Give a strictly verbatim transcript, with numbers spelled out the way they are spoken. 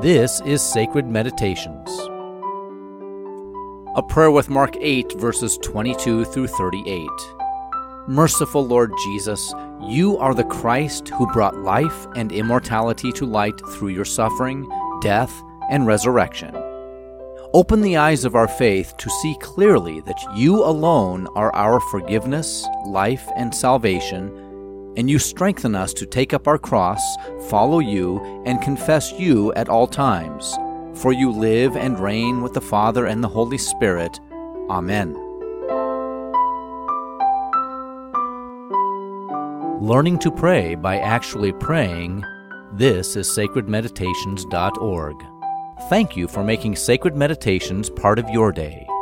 This is Sacred Meditations. A prayer with Mark eight, verses twenty-two through thirty-eight. Merciful Lord Jesus, you are the Christ who brought life and immortality to light through your suffering, death, and resurrection. Open the eyes of our faith to see clearly that you alone are our forgiveness, life, and salvation, and you strengthen us to take up our cross, follow you, and confess you at all times. For you live and reign with the Father and the Holy Spirit. Amen. Learning to pray by actually praying. This is sacred meditations dot org. Thank you for making Sacred Meditations part of your day.